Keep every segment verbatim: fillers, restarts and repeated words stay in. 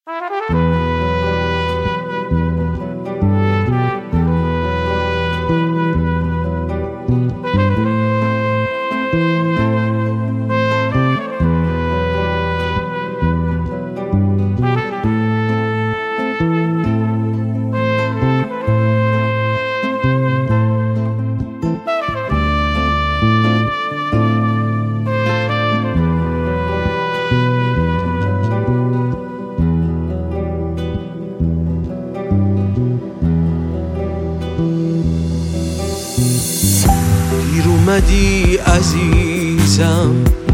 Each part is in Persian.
دیر اومدی عزیزم،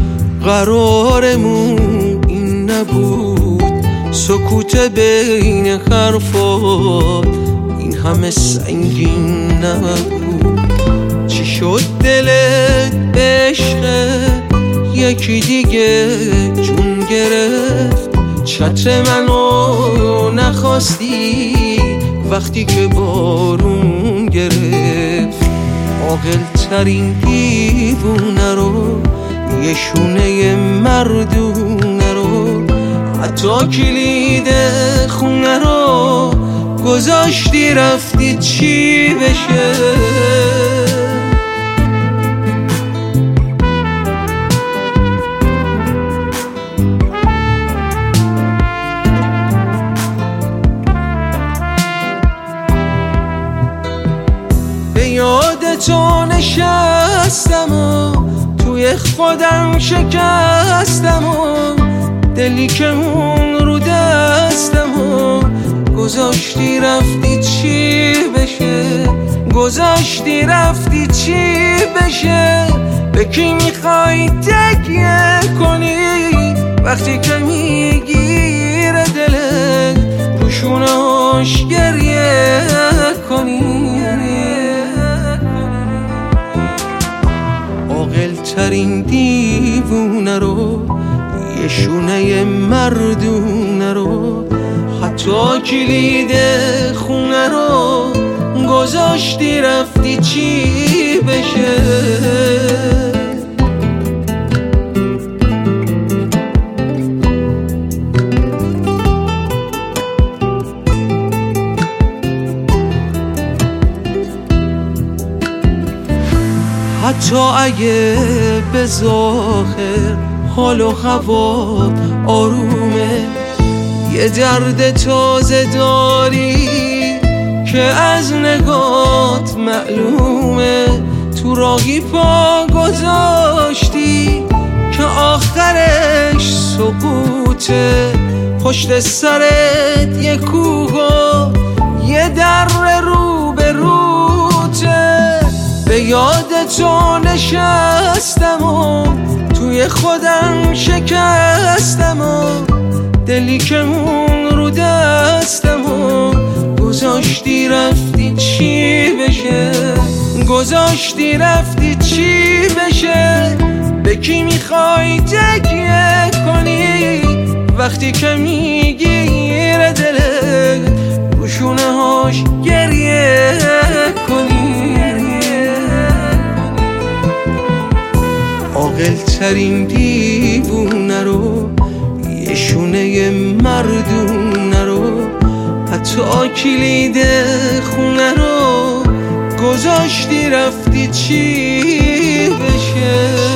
قرارمون این نبود، سکوت بین حرفات این همه سنگین نبود. چی شد دلت به عشق یکی دیگه جون گرفت؟ چتر منو نخواستی وقتی که بارون گرفت. عاقل ترین دیوونه رو، یه شونه مردونه رو، حتی کلید خونه رو گذاشتی رفتی چی بشه؟ به یاد تو نشستم و توی خودم شکستم و دلی که اون رو دستم و گذاشتی رفتی چی بشه؟ گذاشتی رفتی چی بشه؟ به کی میخوای تکیه کنی وقتی که میگیره دلت روشوناش گریه کنی؟ عاقل ترین دیوونه رو، یه شونه مردونه رو، حتی کلید خونه رو گذاشتی رفتی چی بشه؟ حتی اگه به ظاهر حال و هوا آرومه، یه درد تازه داری که از نگات معلومه. تو راهی پا گذاشتی که آخرش سقوطه، پشت سرت یه کوه و یه در رو به روته. به یاد تو نشستم و توی خودم شکستم و دلی که اون رو دستم و گذاشتی رفتی چی بشه؟ گذاشتی رفتی چی بشه؟ به کی میخوای تکیه کنی وقتی که میگیره دلت روشونه هاش گریه کنی؟ عاقل ترین دیوونه رو، یه شونه مردونه رو، حتی کلید خونه رو گذاشتی رفتی چی بشه؟